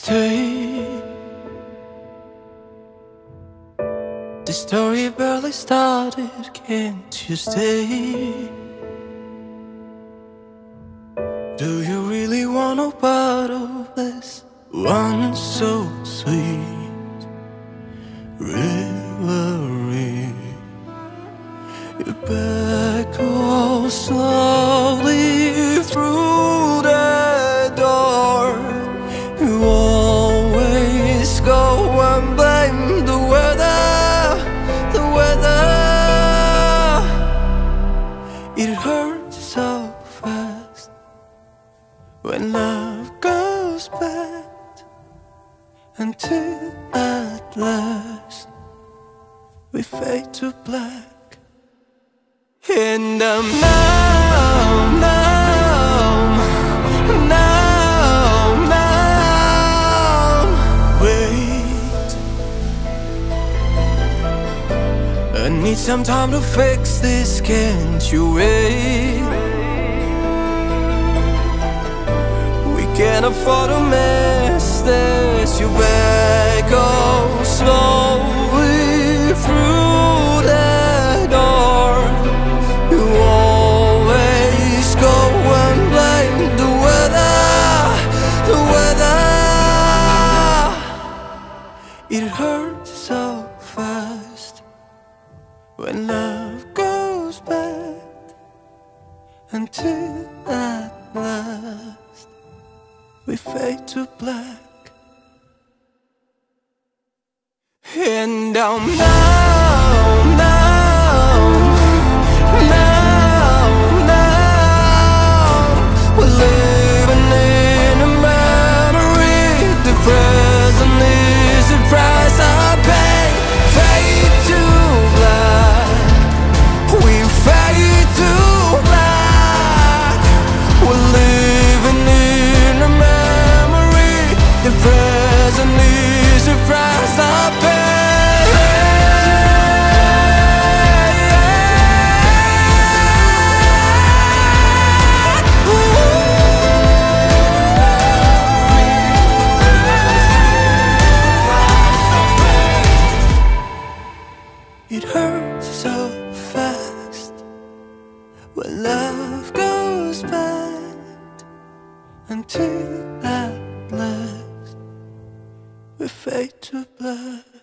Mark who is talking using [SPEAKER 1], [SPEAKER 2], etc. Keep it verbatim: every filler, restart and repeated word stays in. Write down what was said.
[SPEAKER 1] stay? The story barely started, can't you stay? Do you really want a part of this one so sweet reverie? You beckon slowly through the door. You always go and blame the weather, the weather. It hurts so fast when love goes bad, until at last we fade to black. And I'm numb, numb, numb, numb. Wait, I need some time to fix this, can't you wait? We can't afford to miss this. You better go slowly through the door. You always go and blame the weather, the weather. It hurts so fast when love goes bad, until at last we fade to black. And I'm numb, numb, numb, numb. We're living in a memory. The present is the price I pay. Fade to black. We fade to black. We're living in a memory. The present is the price I pay. It hurts so fast when love goes bad, until at last we fade to black.